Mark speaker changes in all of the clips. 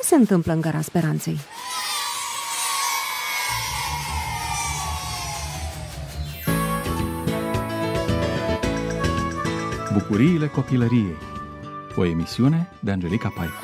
Speaker 1: se întâmplă în Gara Speranței?
Speaker 2: Bucuriile copilăriei. O emisiune de Angelica Paicu.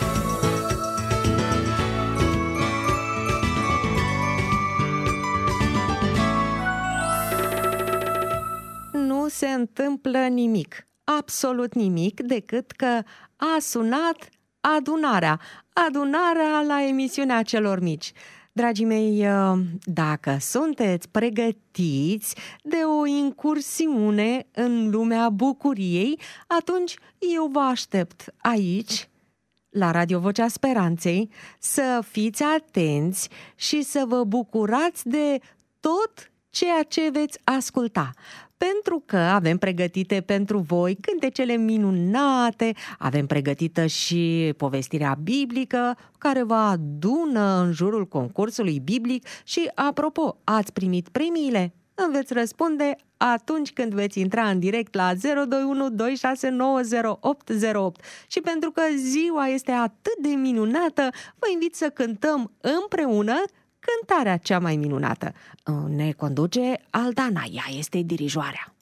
Speaker 1: Nu se întâmplă nimic, absolut nimic, decât că a sunat adunarea la emisiunea Celor Mici. Dragii mei, dacă sunteți pregătiți de o incursiune în lumea bucuriei, atunci eu vă aștept aici, la Radio Vocea Speranței, să fiți atenți și să vă bucurați de tot ceea ce veți asculta. Pentru că avem pregătite pentru voi cântecele minunate, avem pregătită și povestirea biblică care vă adună în jurul concursului biblic și, apropo, ați primit premiile? Îmi veți răspunde atunci când veți intra în direct la 021 2690808. Și pentru că ziua este atât de minunată, vă invit să cântăm împreună cântarea cea mai minunată. Ne conduce Aldana, ea este dirijoarea.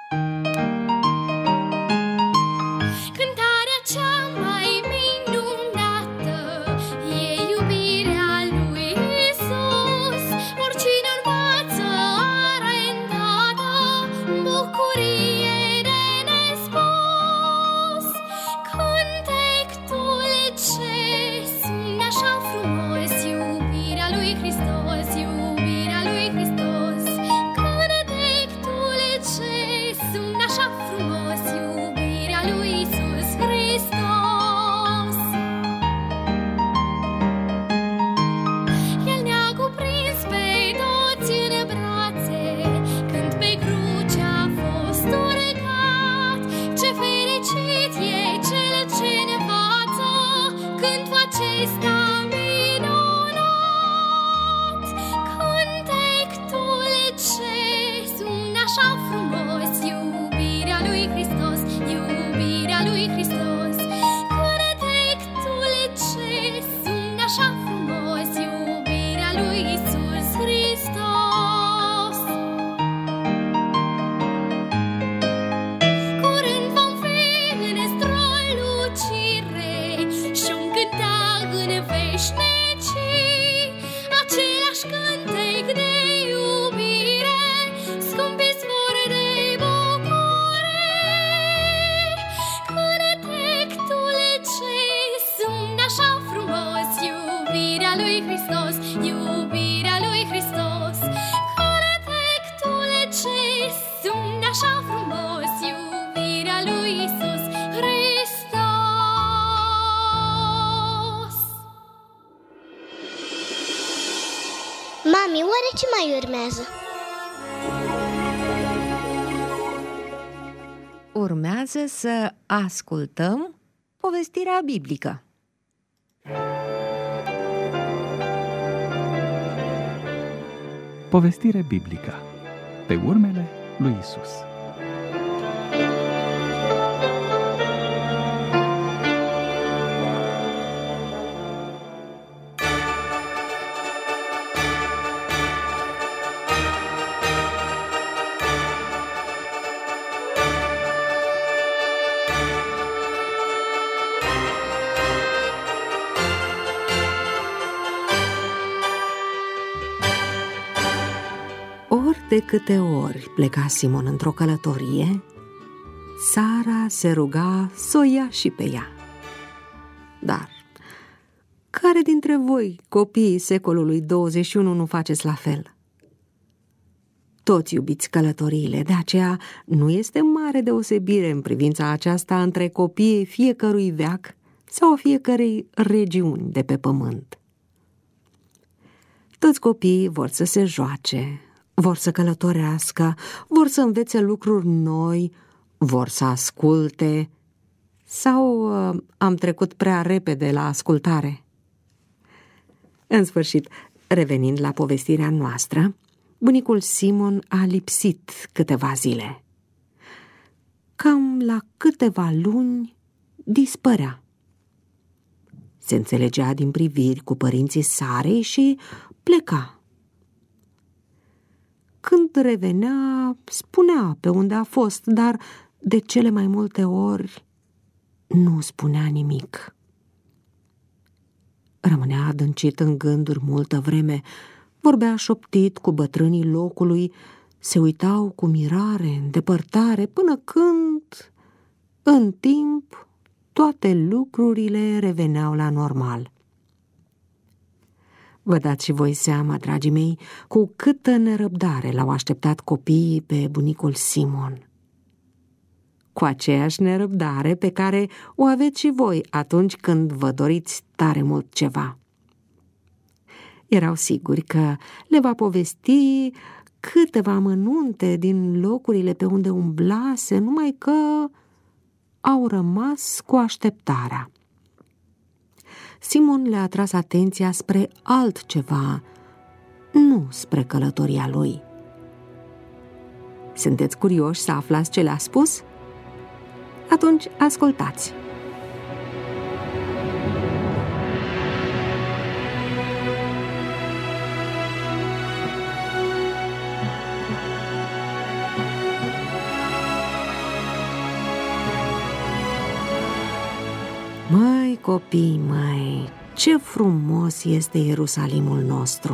Speaker 3: Cântarea cea mai minunată e iubirea lui Iisus. Oricine învață are îndată bucurie de nespus. Cântecul ce sună așa frumos, iubirea lui Hristos, iubirea lui Hristos. Cântecul ce sună așa frumos, iubirea lui Iisus Hristos. El ne-a cuprins pe toți în brațe, când pe cruce a fost urcat. Ce fericit e cel ce învață cântul acesta minunat. Cântecul ce sună așa frumos, iubirea lui Hristos, iubirea lui Hristos. Cântecul ce sună așa frumos, iubirea lui Iisus Hristos. Curând vom fi în strălucire și-om cânta în veșnicii același cântec de iubire, scump izvor de bucurie. Cântecul ce sună așa frumos, iubirea lui Hristos, iubirea lui Hristos. Cântecul ce sună așa frumos, iubirea lui Iisus Hristos.
Speaker 4: Mami, oare ce mai urmează?
Speaker 1: Urmează să ascultăm povestirea biblică.
Speaker 2: Povestire biblică. Pe urmele lui Isus.
Speaker 1: Ori de câte ori pleca Simon într-o călătorie, Sara se ruga să o ia și pe ea. Dar care dintre voi, copiii secolului 21, nu faceți la fel? Toți iubiți călătoriile, de aceea nu este mare deosebire în privința aceasta între copiii fiecărui veac sau a fiecărei regiuni de pe pământ. Toți copiii vor să se joace, vor să călătorească, vor să învețe lucruri noi, vor să asculte, sau am trecut prea repede la ascultare? În sfârșit, revenind la povestirea noastră, bunicul Simon a lipsit câteva zile. Cam la câteva luni dispărea.
Speaker 4: Se înțelegea din priviri cu părinții Sarei și pleca. Când revenea, spunea pe unde a fost, dar de cele mai multe ori nu spunea nimic. Rămânea adâncit în gânduri multă vreme, vorbea șoptit cu bătrânii locului, se uitau cu mirare în depărtare, până când, în timp, toate lucrurile reveneau la normal. Vă dați și voi seama, dragii mei, cu câtă nerăbdare l-au așteptat copiii pe bunicul Simon. Cu aceeași nerăbdare pe care o aveți și voi atunci când vă doriți tare mult ceva. Erau siguri că le va povesti câteva amănunte din locurile pe unde umblase, numai că au rămas cu așteptarea. Simon le-a tras atenția spre altceva, nu spre călătoria lui. Sunteți curioși să aflați ce le-a spus? Atunci ascultați! Măi, copii, măi, ce frumos este Ierusalimul nostru!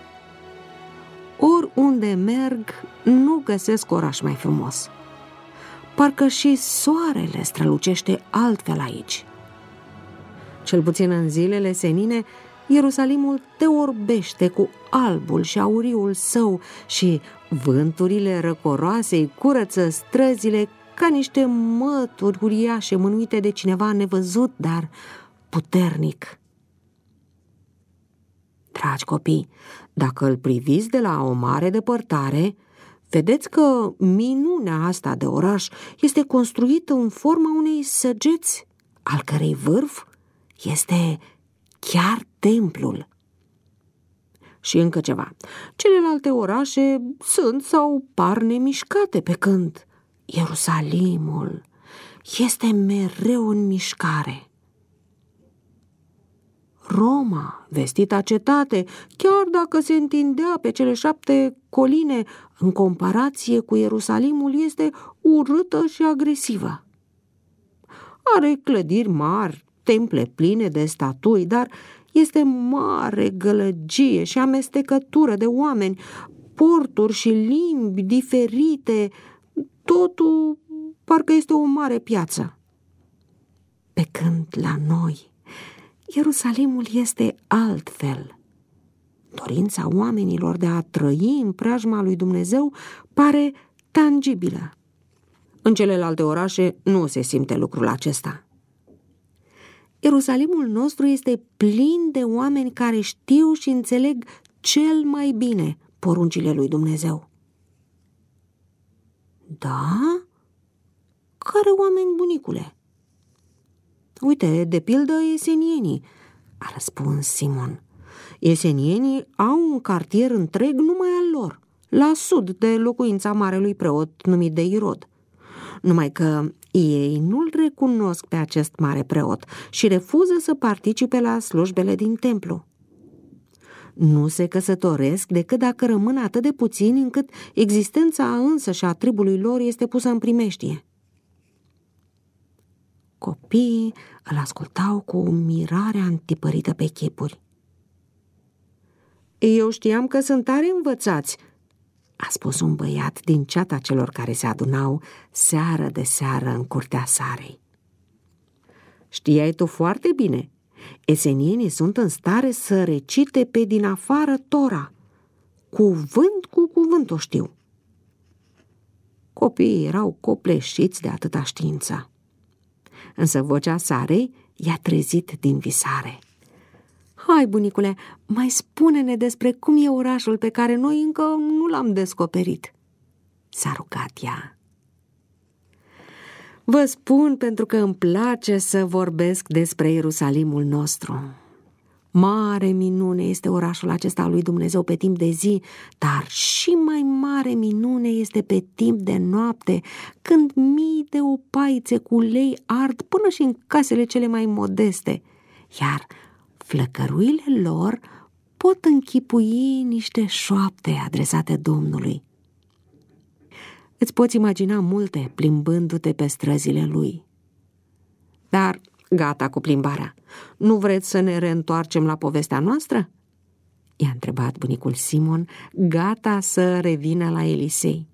Speaker 4: Oriunde merg, nu găsesc oraș mai frumos. Parcă și soarele strălucește altfel aici. Cel puțin în zilele senine, Ierusalimul te orbește cu albul și auriul său și vânturile răcoroase îi curăță străzile ca niște mături uriașe mânuite de cineva nevăzut, dar puternic. Dragi copii, dacă îl priviți de la o mare depărtare, vedeți că minunea asta de oraș este construită în forma unei săgeți, al cărei vârf este chiar templul. Și încă ceva, celelalte orașe sunt sau par nemișcate, pe când Ierusalimul este mereu în mișcare. Roma, vestita cetate, chiar dacă se întindea pe cele 7 coline, în comparație cu Ierusalimul este urâtă și agresivă. Are clădiri mari, temple pline de statui, dar este mare gălăgie și amestecătură de oameni, porturi și limbi diferite, totul parcă este o mare piață. Pe când la noi Ierusalimul este altfel. Dorința oamenilor de a trăi în preajma lui Dumnezeu pare tangibilă. În celelalte orașe nu se simte lucrul acesta. Ierusalimul nostru este plin de oameni care știu și înțeleg cel mai bine poruncile lui Dumnezeu. Da? Care oameni, bunicule? Uite, de pildă esenienii, a răspuns Simon. Esenienii au un cartier întreg numai al lor, la sud de locuința marelui preot numit de Irod. Numai că ei nu-l recunosc pe acest mare preot și refuză să participe la slujbele din templu. Nu se căsătoresc decât dacă rămân atât de puțini încât existența însăși a tribului lor este pusă în primejdie. Copiii îl ascultau cu mirare întipărită pe chipuri. Eu știam că sunt tare învățați, a spus un băiat din ceata celor care se adunau seară de seară în curtea Sarei. Știai tu foarte bine, esenienii sunt în stare să recite pe din afară Tora. Cuvânt cu cuvânt o știu. Copiii erau copleșiți de atâta știință. Însă vocea Sarei i-a trezit din visare. Hai, bunicule, mai spune-ne despre cum e orașul pe care noi încă nu l-am descoperit, s-a rugat ea. Vă spun pentru că îmi place să vorbesc despre Ierusalimul nostru. Mare minune este orașul acesta al lui Dumnezeu pe timp de zi, dar și mai mare minune este pe timp de noapte, când mii de opaițe cu ulei ard până și în casele cele mai modeste, iar flăcăruile lor pot închipui niște șoapte adresate Domnului. Îți poți imagina multe plimbându-te pe străzile lui. Dar gata cu plimbarea. Nu vreți să ne reîntoarcem la povestea noastră? I-a întrebat bunicul Simon, gata să revină la Elisei.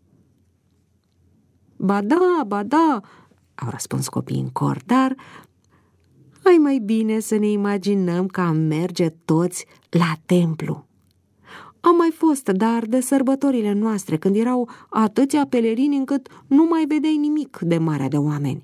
Speaker 4: Ba da, au răspuns copiii în cor, dar hai mai bine să ne imaginăm că am merge toți la templu. Am mai fost, dar de sărbătorile noastre, când erau atâția pelerini încât nu mai vedeai nimic de marea de oameni.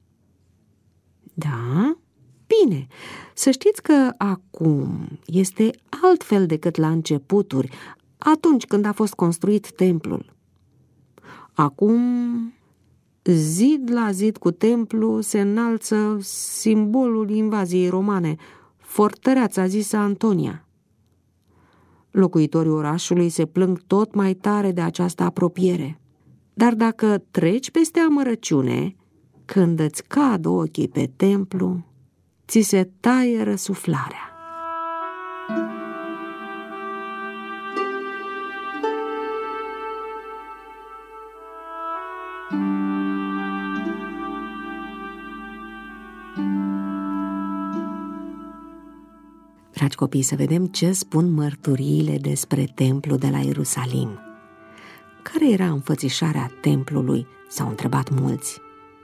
Speaker 4: Da? Bine, să știți că acum este altfel decât la începuturi, atunci când a fost construit templul. Acum, zid la zid cu templu se înalță simbolul invaziei romane, fortăreața zisă Antonia. Locuitorii orașului se plâng tot mai tare de această apropiere. Dar dacă treci peste amărăciune, când îți cad ochii pe templu, ți se taie răsuflarea. Dragi copii, să vedem ce spun mărturiile despre templu de la Ierusalim. Care era înfățișarea templului? S-au întrebat mulți.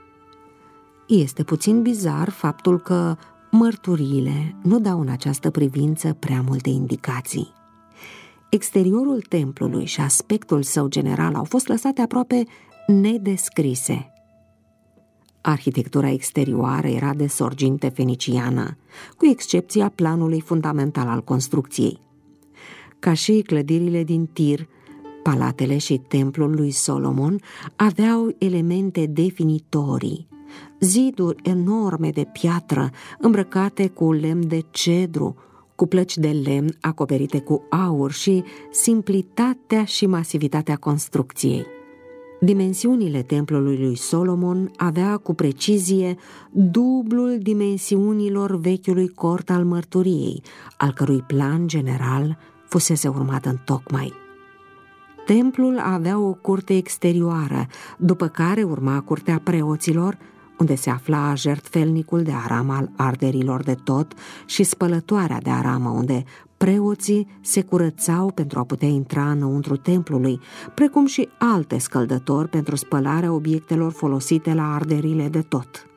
Speaker 4: Este puțin bizar faptul că mărturiile nu dau în această privință prea multe indicații. Exteriorul templului și aspectul său general au fost lăsate aproape nedescrise. Arhitectura exterioară era de sorginte feniciană, cu excepția planului fundamental al construcției. Ca și clădirile din Tir, palatele și templul lui Solomon aveau elemente definitorii, ziduri enorme de piatră îmbrăcate cu lemn de cedru, cu plăci de lemn acoperite cu aur și simplitatea și masivitatea construcției. Dimensiunile templului lui Solomon avea cu precizie dublul dimensiunilor vechiului cort al mărturiei, al cărui plan general fusese urmat întocmai. Templul avea o curte exterioară, după care urma curtea preoților, unde se afla jertfelnicul de aramă al arderilor de tot și spălătoarea de aramă, unde preoții se curățau pentru a putea intra înăuntru templului, precum și alte scăldători pentru spălarea obiectelor folosite la arderile de tot.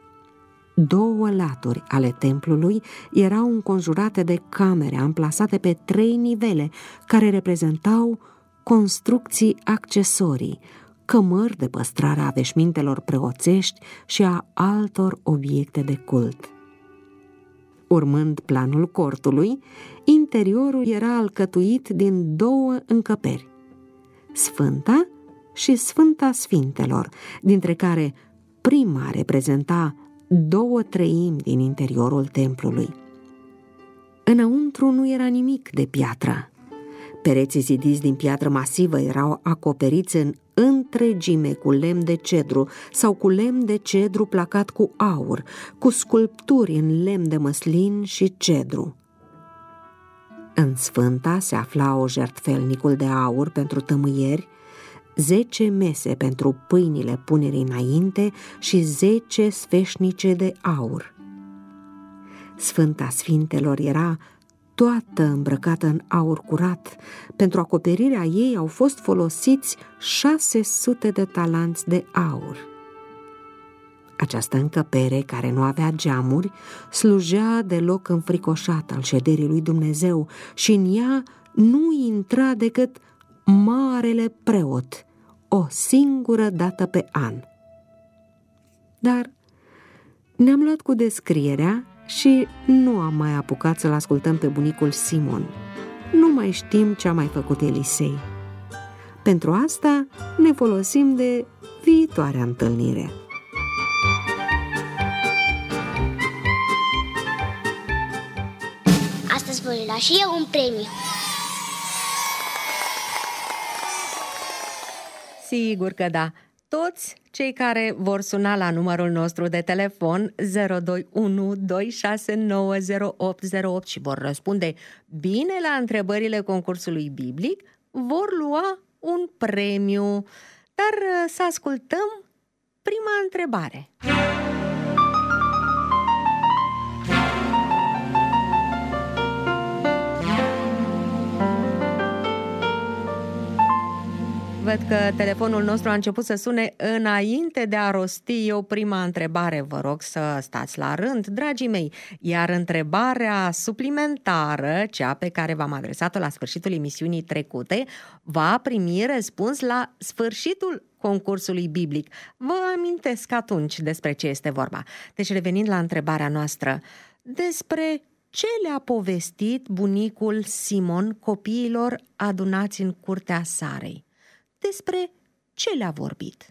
Speaker 4: 2 laturi ale templului erau înconjurate de camere amplasate pe 3 nivele, care reprezentau construcții accesorii, cămări de păstrare a veșmintelor preoțești și a altor obiecte de cult. Urmând planul cortului, interiorul era alcătuit din 2 încăperi, Sfânta și Sfânta Sfintelor, dintre care prima reprezenta 2/3 din interiorul templului. Înăuntru nu era nimic de piatră. Pereții zidiți din piatră masivă erau acoperiți în întregime cu lemn de cedru sau cu lemn de cedru placat cu aur, cu sculpturi în lemn de măslin și cedru. În Sfânta se afla jertfelnicul de aur pentru tămâieri, 10 mese pentru pâinile punerii înainte și 10 sfeșnice de aur. Sfânta Sfintelor era toată îmbrăcată în aur curat. Pentru acoperirea ei au fost folosiți 600 de talanți de aur. Această încăpere, care nu avea geamuri, slujea de loc înfricoșat al șederii lui Dumnezeu și în ea nu intra decât marele preot, o singură dată pe an. Dar ne-am luat cu descrierea și nu am mai apucat să-l ascultăm pe bunicul Simon. Nu mai știm ce a mai făcut Elisei. Pentru asta ne folosim de viitoarea întâlnire.
Speaker 5: Astăzi voi lua și eu un premiu.
Speaker 1: Sigur că da. Toți cei care vor suna la numărul nostru de telefon 021 2690808 și vor răspunde bine la întrebările concursului biblic, vor lua un premiu. Dar să ascultăm prima întrebare. Văd că telefonul nostru a început să sune înainte de a rosti eu prima întrebare. Vă rog să stați la rând, dragii mei. Iar întrebarea suplimentară, cea pe care v-am adresat-o la sfârșitul emisiunii trecute, va primi răspuns la sfârșitul concursului biblic. Vă amintesc atunci despre ce este vorba. Deci, revenind la întrebarea noastră, despre ce le-a povestit bunicul Simon copiilor adunați în curtea Sarei? Despre ce le-a vorbit?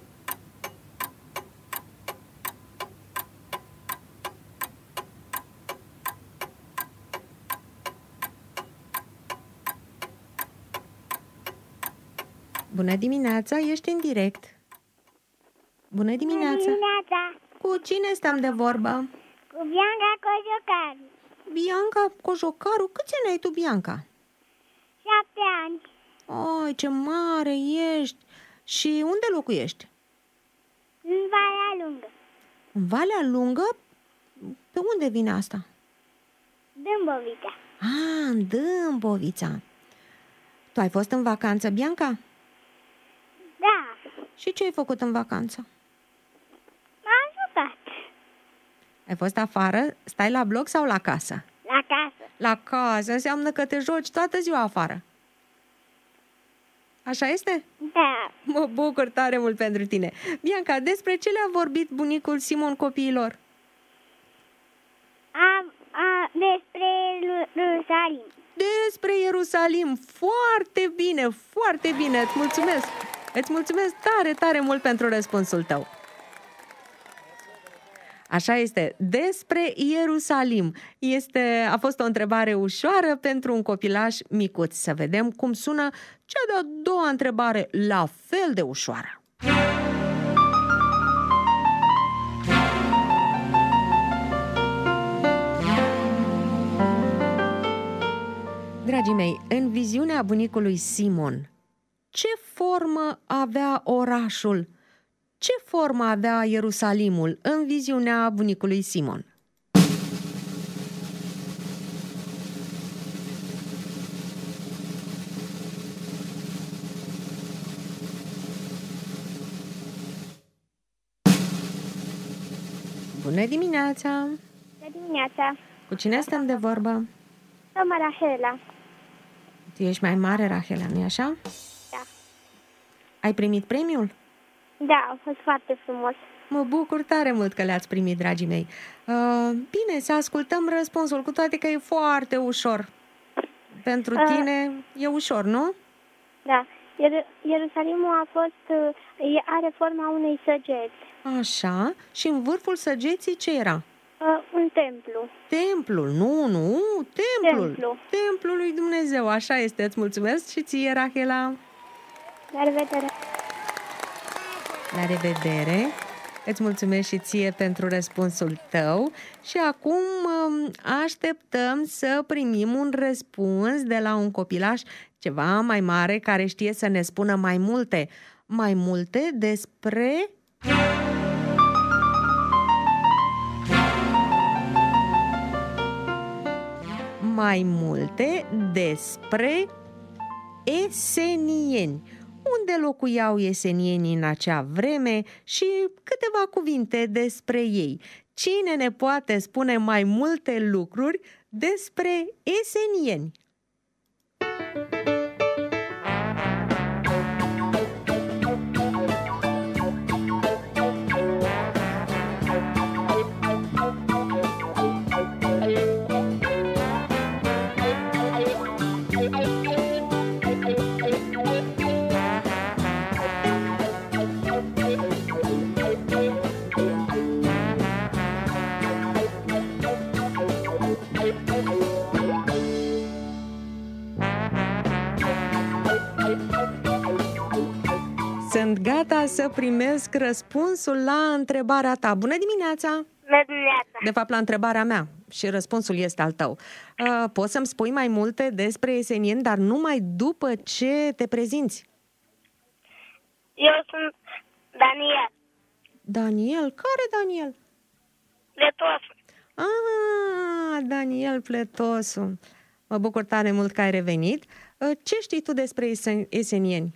Speaker 1: Bună dimineața, ești în direct. Bună dimineața.
Speaker 5: Bună dimineața.
Speaker 1: Cu cine stăm de vorbă?
Speaker 5: Cu Bianca Cojocaru.
Speaker 1: Bianca Cojocaru? Câți ani ai tu, Bianca?
Speaker 5: 7 ani.
Speaker 1: Oi, ce mare ești! Și unde locuiești?
Speaker 5: În Valea Lungă.
Speaker 1: În Valea Lungă? Pe unde vine asta?
Speaker 5: Dâmbovița.
Speaker 1: În Dâmbovița. Tu ai fost în vacanță, Bianca?
Speaker 5: Da.
Speaker 1: Și ce ai făcut în vacanță?
Speaker 5: M-am jucat.
Speaker 1: Ai fost afară? Stai la bloc sau la casă?
Speaker 5: La casă.
Speaker 1: La casă înseamnă că te joci toată ziua afară. Așa este?
Speaker 5: Da.
Speaker 1: Mă bucur tare mult pentru tine. Bianca, despre ce le-a vorbit bunicul Simon copiilor?
Speaker 5: Despre Ierusalim.
Speaker 1: Despre Ierusalim. Foarte bine, foarte bine. Îți mulțumesc. Îți mulțumesc tare, tare mult pentru răspunsul tău. Așa este, despre Ierusalim. A fost o întrebare ușoară pentru un copilaș micuț. Să vedem cum sună cea de-a doua întrebare, la fel de ușoară. Dragii mei, în viziunea bunicului Simon, ce formă avea orașul? Ce formă avea Ierusalimul în viziunea bunicului Simon? Bună dimineața!
Speaker 5: Bună dimineața.
Speaker 1: Cu cine stăm de vorbă?
Speaker 5: Mă, Rahela.
Speaker 1: Tu ești mai mare, Rahela, nu-i așa?
Speaker 5: Da.
Speaker 1: Ai primit premiul?
Speaker 5: Da, a fost foarte frumos.
Speaker 1: Mă bucur tare mult că le-ați primit, dragii mei. Bine, să ascultăm răspunsul, cu toate că e foarte ușor. Pentru tine e ușor, nu?
Speaker 5: Da. Ierusalimul are forma unei săgeți.
Speaker 1: Așa. Și în vârful săgeții ce era?
Speaker 5: Un templu.
Speaker 1: Templul, nu, templul. Templul lui Dumnezeu, așa este. Îți mulțumesc și ție, Rahela.
Speaker 5: La revedere.
Speaker 1: La revedere. Îți mulțumesc și ție pentru răspunsul tău și acum așteptăm să primim un răspuns de la un copilaș ceva mai mare care știe să ne spună mai multe despre... mai multe despre esenieni. Unde locuiau esenienii în acea vreme și câteva cuvinte despre ei. Cine ne poate spune mai multe lucruri despre esenieni? Sunt gata să primesc răspunsul la întrebarea ta. Bună dimineața!
Speaker 5: Bună dimineața!
Speaker 1: De fapt, la întrebarea mea. Și răspunsul este al tău. Poți să-mi spui mai multe despre esenieni, dar numai după ce te prezinți.
Speaker 5: Eu sunt Daniel.
Speaker 1: Daniel? Care Daniel?
Speaker 5: Pletosu.
Speaker 1: Daniel Pletosu. Mă bucur tare mult că ai revenit. Ce știi tu despre esenieni?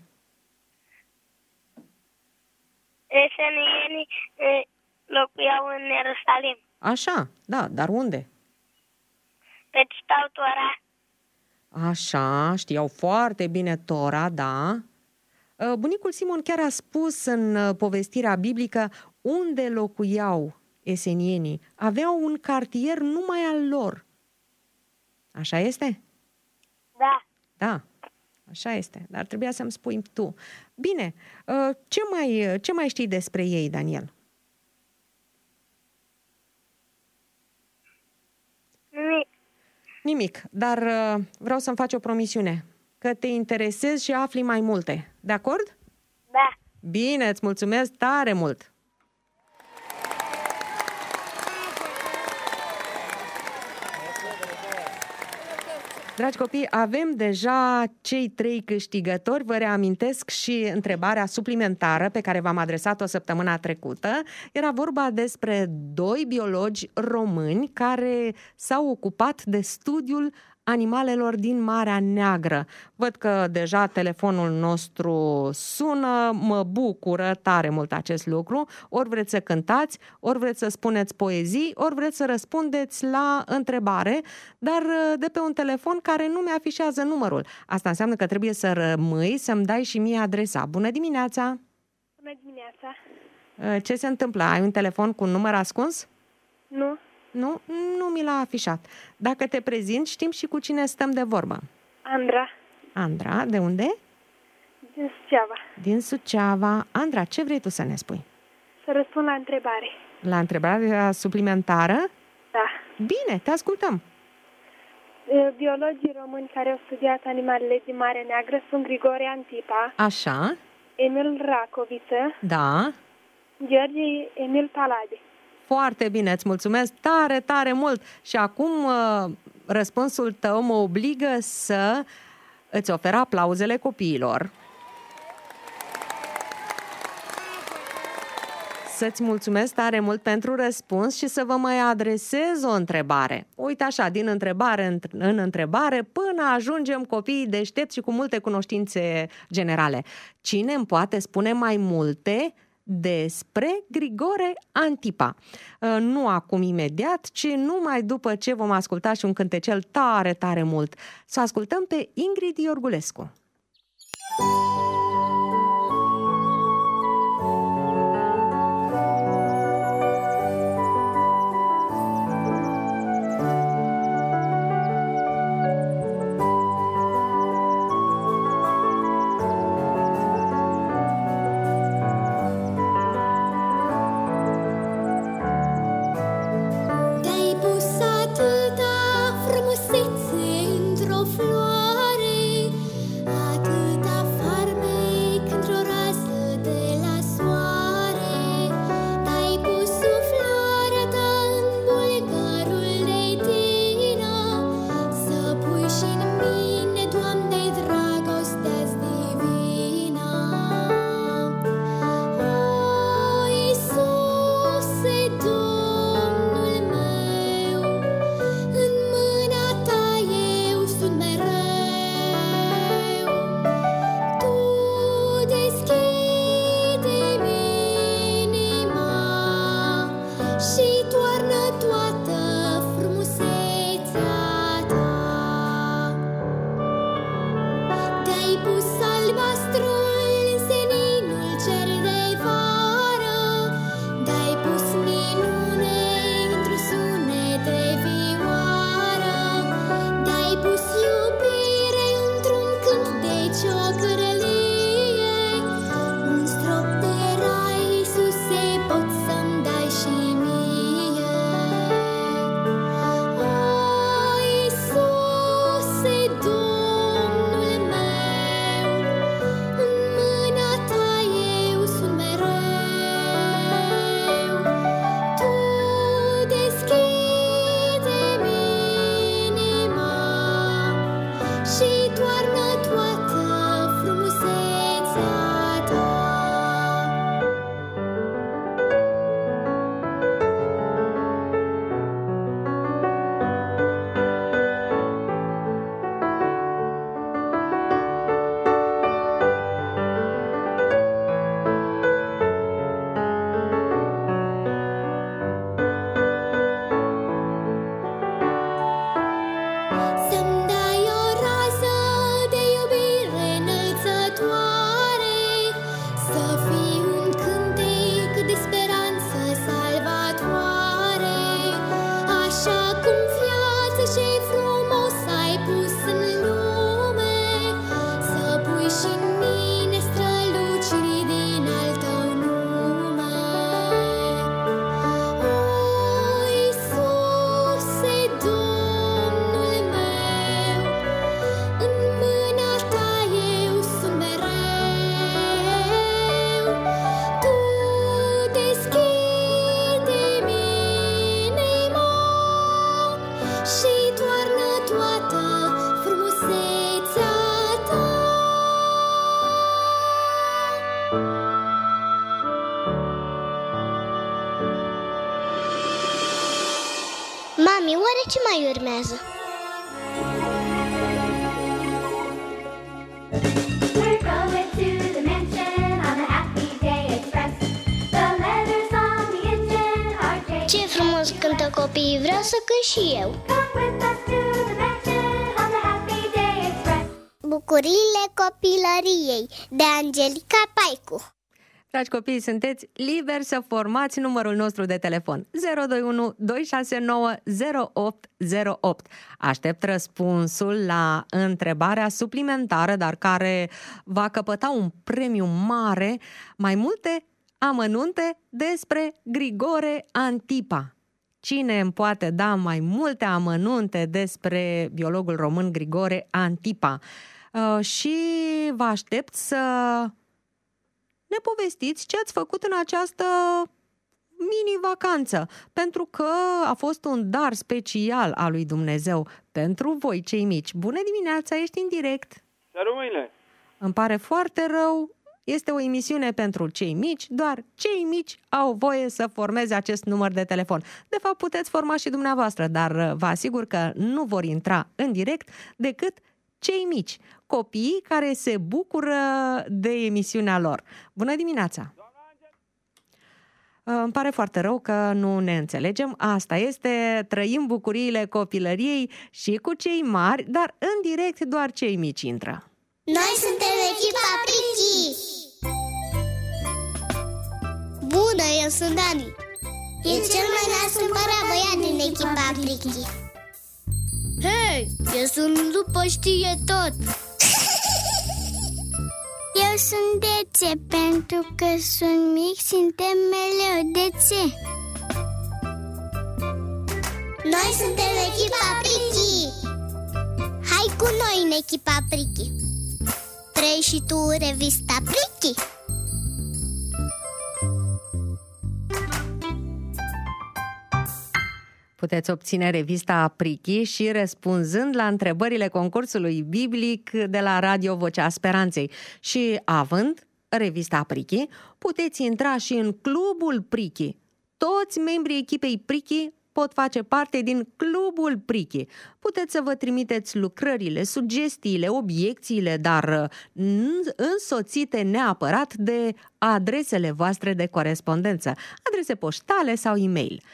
Speaker 5: Esenienii locuiau în Ierusalim.
Speaker 1: Așa, da, dar unde?
Speaker 5: Pe citau Tora.
Speaker 1: Așa, știau foarte bine Tora, da. Bunicul Simon chiar a spus în povestirea biblică unde locuiau esenienii. Aveau un cartier numai al lor. Așa este?
Speaker 5: Da.
Speaker 1: Da, așa este. Dar trebuia să-mi spui tu. Bine, ce mai știi despre ei, Daniel? Nimic, dar vreau să-mi faci o promisiune. Că te interesezi și afli mai multe. De acord?
Speaker 5: Da.
Speaker 1: Bine, îți mulțumesc tare mult! Dragi copii, avem deja cei 3 câștigători. Vă reamintesc și întrebarea suplimentară pe care v-am adresat-o săptămâna trecută. Era vorba despre 2 biologi români care s-au ocupat de studiul animalelor din Marea Neagră. Văd că deja telefonul nostru sună, mă bucură tare mult acest lucru. Ori vreți să cântați, ori vreți să spuneți poezii, ori vreți să răspundeți la întrebare, dar de pe un telefon care nu mi-afișează numărul. Asta înseamnă că trebuie să rămâi să-mi dai și mie adresa. Bună dimineața!
Speaker 5: Bună dimineața!
Speaker 1: Ce se întâmplă? Ai un telefon cu un număr ascuns?
Speaker 5: Nu.
Speaker 1: Nu mi l-a afișat. Dacă te prezinți, știm și cu cine stăm de vorbă.
Speaker 5: Andra.
Speaker 1: Andra, de unde?
Speaker 5: Din Suceava.
Speaker 1: Din Suceava. Andra, ce vrei tu să ne spui?
Speaker 5: Să răspund la întrebare.
Speaker 1: La întrebarea suplimentară?
Speaker 5: Da.
Speaker 1: Bine, te ascultăm.
Speaker 5: Biologii români care au studiat animalele din Marea Neagră sunt Grigore Antipa,
Speaker 1: Așa.
Speaker 5: Emil Racoviță,
Speaker 1: Da.
Speaker 5: George Emil Palade.
Speaker 1: Foarte bine, îți mulțumesc tare, tare mult. Și acum răspunsul tău mă obligă să îți ofer aplauzele copiilor. Să-ți mulțumesc tare mult pentru răspuns și să vă mai adresez o întrebare. Uite așa, din întrebare în întrebare, până ajungem copiii deștepți și cu multe cunoștințe generale. Cine îmi poate spune mai multe despre Grigore Antipa? Nu acum imediat, ci numai după ce vom asculta și un cântecel tare, tare mult. Să ascultăm pe Ingrid Iorgulescu.
Speaker 3: Te-ai pus atâta frumusețe într-o floare, atâta Cât ce frumos ai pus în lume, să pui și în mine străluciri din al tău nume. O, Iisuse, Domnul meu, în mâna ta eu sunt mereu. Tu deschide-mi inima și toarnă toată frumusețea ta.
Speaker 6: Mami, oare ce mai urmează?
Speaker 3: We're going to the mansion on the Happy Day Express. The letters on the engine are J.
Speaker 6: Ce frumos cântă copiii, vreau să cânt și eu.
Speaker 3: Come with us to the mansion on the Happy Day Express.
Speaker 6: Bucuriile copilăriei, de Angelica Paicu.
Speaker 1: Dragi copii, sunteți liberi să formați numărul nostru de telefon 021 269 0808. Aștept răspunsul la întrebarea suplimentară, dar care va căpăta un premiu mare, mai multe amănunte despre Grigore Antipa. Cine îmi poate da mai multe amănunte despre biologul român Grigore Antipa? Și vă aștept să ne povestiți ce ați făcut în această mini-vacanță, pentru că a fost un dar special al lui Dumnezeu pentru voi, cei mici. Bună dimineața, ești în direct.
Speaker 7: Rămâine.
Speaker 1: Îmi pare foarte rău, este o emisiune pentru cei mici, doar cei mici au voie să formeze acest număr de telefon. De fapt, puteți forma și dumneavoastră, dar vă asigur că nu vor intra în direct decât cei mici, copiii care se bucură de emisiunea lor. Bună dimineața! Îmi pare foarte rău că nu ne înțelegem. Asta este, trăim bucuriile copilăriei și cu cei mari, dar în direct doar cei mici intră.
Speaker 6: Noi suntem echipa Prichi. Bună, eu sunt Dani. E cel mai neasâmpărat băiat din echipa Prichi. Hei, eu sunt Lupo știe tot. Eu sunt Dețe, pentru că sunt mic, suntem mereu Dețe. Noi suntem echipa Prichi. Hai cu noi în echipa Prichi. Vrei și tu revista Prichi?
Speaker 1: Puteți obține revista Prichi și răspunzând la întrebările concursului biblic de la Radio Vocea Speranței. Și având revista Prichi, puteți intra și în Clubul Prichi. Toți membrii echipei Prichi pot face parte din Clubul Prichi. Puteți să vă trimiteți lucrările, sugestiile, obiecțiile, dar însoțite neapărat de adresele voastre de corespondență, adrese poștale sau e-mail.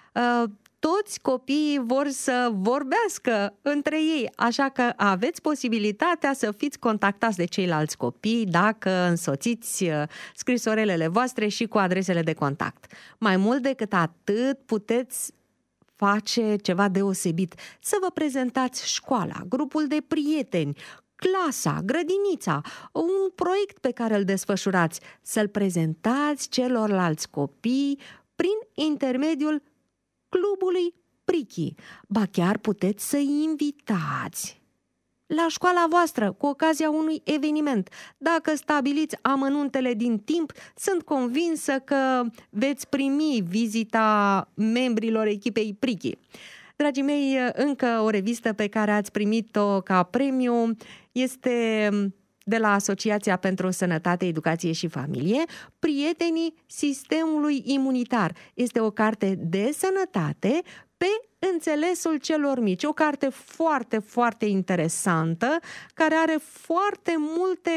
Speaker 1: Toți copiii vor să vorbească între ei, așa că aveți posibilitatea să fiți contactați de ceilalți copii dacă însoțiți scrisorelele voastre și cu adresele de contact. Mai mult decât atât, puteți face ceva deosebit, să vă prezentați școala, grupul de prieteni, clasa, grădinița, un proiect pe care îl desfășurați, să-l prezentați celorlalți copii prin intermediul Clubului Prichi. Ba chiar puteți să-i invitați la școala voastră cu ocazia unui eveniment. Dacă stabiliți amănuntele din timp, sunt convinsă că veți primi vizita membrilor echipei Prichi. Dragii mei, încă o revistă pe care ați primit-o ca premiu este de la Asociația pentru Sănătate, Educație și Familie, Prietenii Sistemului Imunitar. Este o carte de sănătate pe înțelesul celor mici. O carte foarte, foarte interesantă, care are foarte multe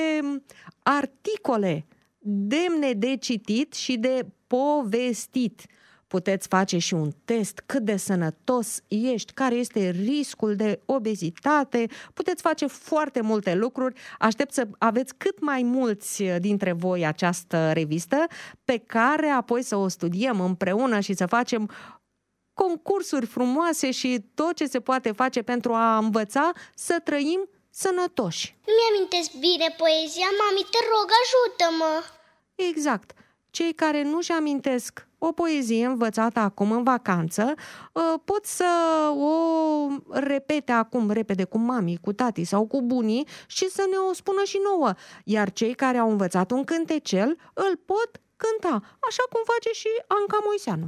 Speaker 1: articole demne de citit și de povestit. Puteți face și un test cât de sănătos ești, care este riscul de obezitate. Puteți face foarte multe lucruri. Aștept să aveți cât mai mulți dintre voi această revistă, pe care apoi să o studiem împreună și să facem concursuri frumoase și tot ce se poate face pentru a învăța să trăim sănătoși.
Speaker 6: Nu-mi amintesc bine poezia, mami, te rog, ajută-mă!
Speaker 1: Exact. Cei care nu-și amintesc o poezie învățată acum în vacanță pot să o repete acum repede cu mami, cu tati sau cu bunii și să ne o spună și nouă. Iar cei care au învățat un cântecel îl pot cânta, așa cum face și Anca Moiseanu.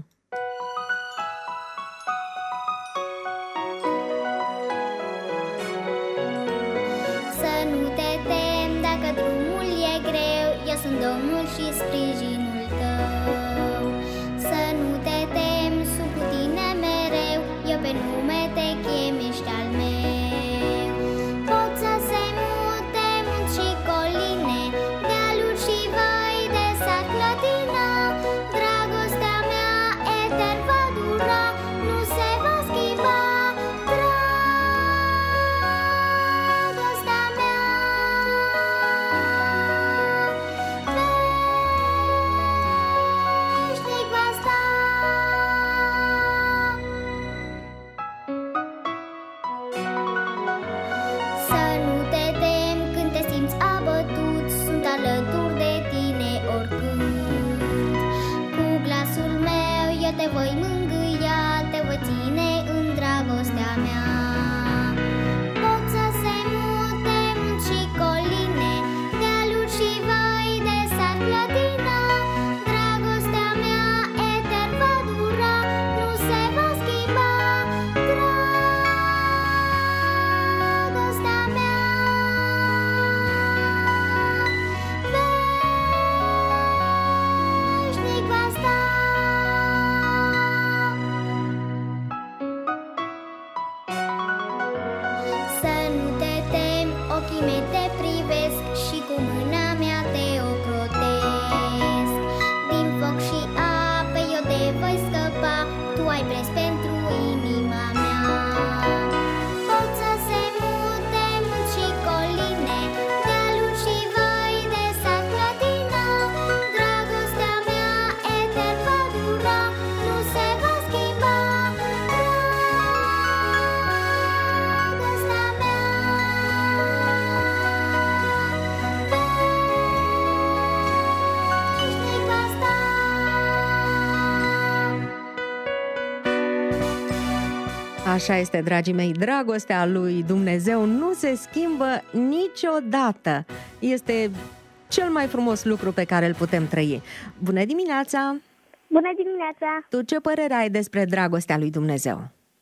Speaker 6: Să nu te temi dacă drumul e greu, eu sunt Domnul și sprijinul tău. Să nu te temi, sunt cu tine mereu, eu pe nume te chem, ești al meu. Pot să se mute munți și coline, dealuri și văi de sat clătină. Dragostea mea etern va dura, nu se va schimba. Dragostea mea veșnic va sta. Să nu te temi când te simți abătut, sunt alături de tine oricând. Cu glasul meu eu te voi mângâia, te voi ține în dragostea mea. Pot să se mute munți și coline, dealuri și văi de sat clătină. Dragostea mea etern va dura, nu se va schimba. Dragostea mea veșnic va sta. Să nu te temi, ochii mei te privesc și cu mâna mea te ocrotesc. Din foc și ape eu te voi scăpa, tu ai preț pentru inima mea. Pot să se mute munți și coline, dealuri și văi de sat clătină. Dragostea mea etern va dura, nu se va schimba. Dragostea mea veșnic va sta.
Speaker 1: Așa este, dragii mei, dragostea lui Dumnezeu nu se schimbă niciodată. Este cel mai frumos lucru pe care îl putem trăi. Bună dimineața!
Speaker 5: Bună dimineața!
Speaker 1: Tu ce părere ai despre dragostea lui Dumnezeu?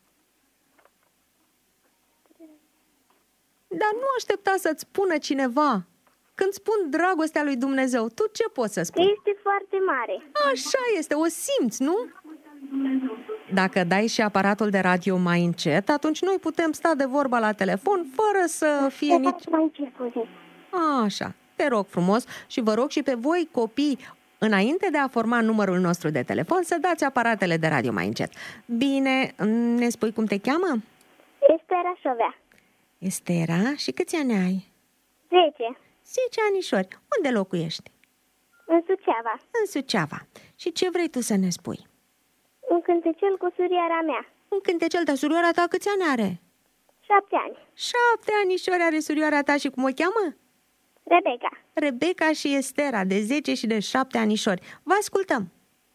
Speaker 1: Dar nu aștepta să-ți spună cineva. Când spun dragostea lui Dumnezeu, tu ce poți să spui?
Speaker 5: Este foarte mare.
Speaker 1: Așa este, o simți, nu? Dacă dai și aparatul de radio mai încet, atunci noi putem sta de vorba la telefon fără să fie nici... Așa, te rog frumos și vă rog și pe voi, copii, înainte de a forma numărul nostru de telefon, să dați aparatele de radio mai încet. Bine, ne spui cum te cheamă?
Speaker 5: Estera Șovea.
Speaker 1: Estera, și câți ani ai?
Speaker 5: 10.
Speaker 1: 10 anișori. Unde locuiești?
Speaker 5: În Suceava.
Speaker 1: În Suceava. Și ce vrei tu să ne spui?
Speaker 5: Un cântecel cu surioara mea.
Speaker 1: Un cântecel, dar surioara ta câți ani are?
Speaker 5: 7 ani.
Speaker 1: 7 anișori are surioara ta și cum o cheamă?
Speaker 5: Rebecca.
Speaker 1: Rebecca și Estera, de 10 și de 7 anișori. Vă ascultăm!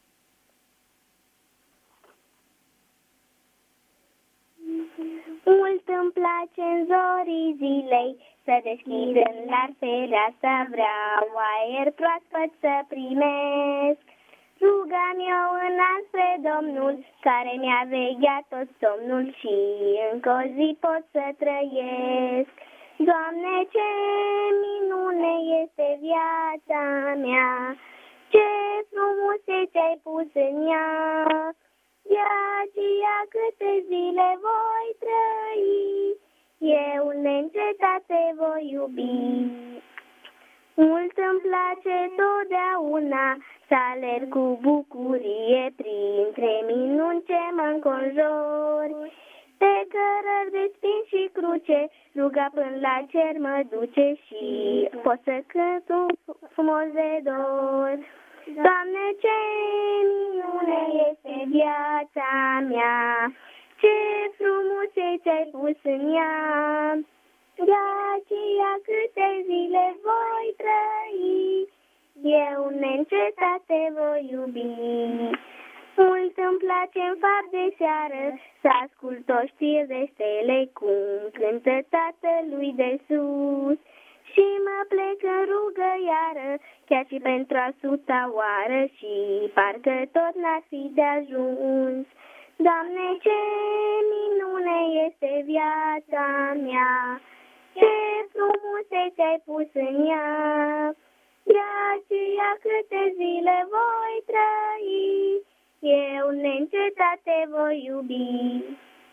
Speaker 5: Mult îmi place în zorii zilei să deschid în lar fereastra, vreau aer proaspăt să primesc. Rugam eu înalt spre Domnul, care mi-a vegheat tot somnul și încă o zi pot să trăiesc. Doamne, ce minune este viața mea, ce frumusețe ai pus în ea. De aceea câte zile voi trăi, eu neîncetat te voi iubi. Mult îmi place totdeauna să alerg cu bucurie printre minuni ce mă înconjori. Pe cărări de spin și cruce, ruga până la cer mă duce și pot să cânt un frumos de dor. Doamne, ce minune este viața mea, ce frumusețe ai pus în ea. De aceea câte zile voi trăi, eu neîncetat te voi iubi. Mult îmi place în fapt de seară să ascult o știri de stele cum cântă Tatălui de sus. Și mă plec în rugă iară, chiar și pentru a suta oară, și parcă tot n-ar fi de ajuns. Doamne, ce minune este viața mea, ce frumusețe ai pus în ea. De aceea câte zile voi trăi, eu neîncetat te voi iubi.